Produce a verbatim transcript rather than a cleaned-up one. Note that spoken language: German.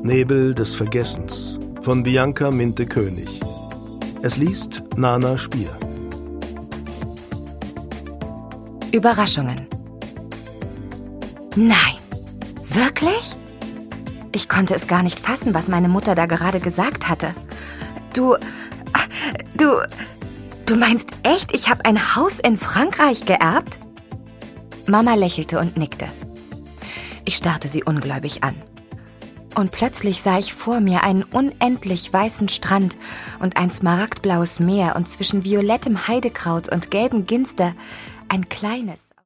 Nebel des Vergessens von Bianca Minte-König. Es liest Nana Spier. Überraschungen. Nein, wirklich? Ich konnte es gar nicht fassen, was meine Mutter da gerade gesagt hatte. Du, du, du meinst echt, ich habe ein Haus in Frankreich geerbt? Mama lächelte und nickte. Ich starrte sie ungläubig an. Und plötzlich sah ich vor mir einen unendlich weißen Strand und ein smaragdblaues Meer und zwischen violettem Heidekraut und gelbem Ginster ein kleines,